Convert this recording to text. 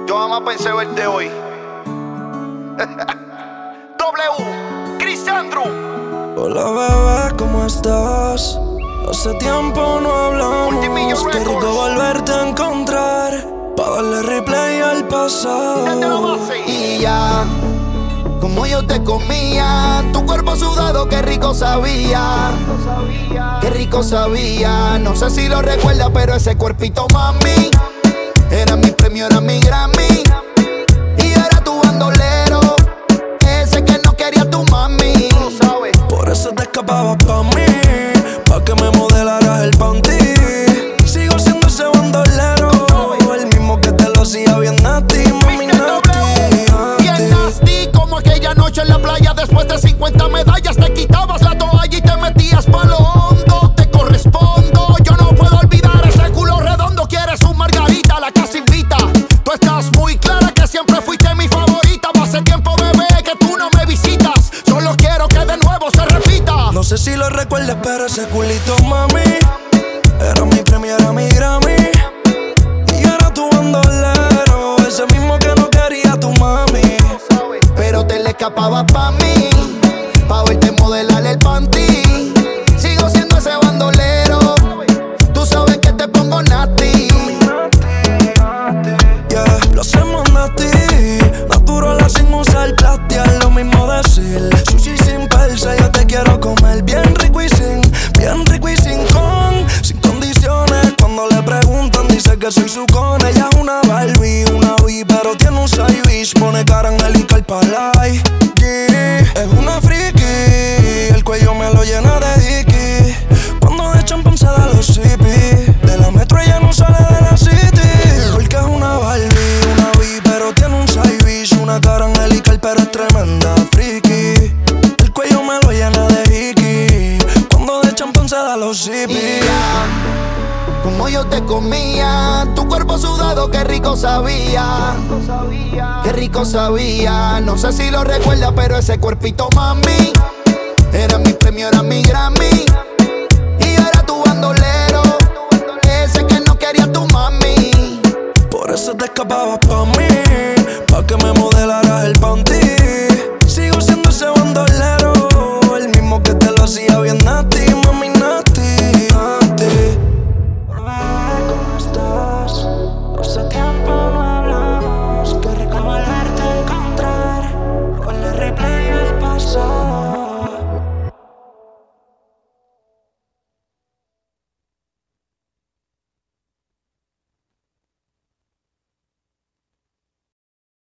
Yo jamás pensé verte hoy. W, Chris Andrew. Hola bebé, ¿cómo estás? Hace tiempo no hablamos. Qué rico volverte a encontrar, pa' darle replay al pasado. Y ya, como yo te comía, tu cuerpo sudado, qué rico sabía. Qué rico sabía. No sé si lo recuerdas, pero ese cuerpito, mami, era mi premio, era mi Grammy. Y yo era tu bandolero, ese que no quería tu mami. Por eso te escapabas pa' mí, pa' que me modelaras el panty. Sigo siendo ese bandolero, el mismo que te lo hacía bien nasty, mami, nasty. Bien nasty, como aquella noche en la playa. Después de 50 medallas te quitabas la toalla y te metías pa' lo hondo. Te correspondo, yo no puedo olvidar ese culo redondo. Quieres un margarita, la casa invita. Tú estás muy clara que siempre fuiste mi favorita. Hace tiempo, bebé, que tú no me visitas. Solo quiero que de nuevo se repita. No sé si lo recuerdas, pero ese culito, mami, era mi premio, era mi Grammy. Y yo era tu bandolero, ese mismo que no quería tu mami. Pero te le escapabas pa' mí, pa' verte modelar el panty. Sigo siendo ese bandolero, tú sabes que te pongo nasty. Yeah, lo hacemos nasty, natural sin usar plastia. Lo mismo decir, sushi sin persa. Yo te quiero comer bien rico y sin condiciones. Cuando le preguntan dice que soy su con. Ella es una Barbie, pero tiene un side bitch. Pone cara angelical palay. Yeah, es una friki, el cuello me lo llena de dicky. Cuando de champán se da los zippy. De la metro ella no sale de la city, porque es una Barbie, pero tiene un side bitch. Una cara angelical pero es tremenda friki. El cuello me lo llena de hickey. Cuando de champán se da los zippy. Y ya, como yo te comía, tu cuerpo sudado, qué rico sabía. Qué rico sabía. No sé si lo recuerdas, pero ese cuerpito, mami, era mi premio, era mi Grammy. Y yo era tu bandolero, ese que no quería tu mami. Por eso te escapabas pa' mí, pa' que me modelaras el panty.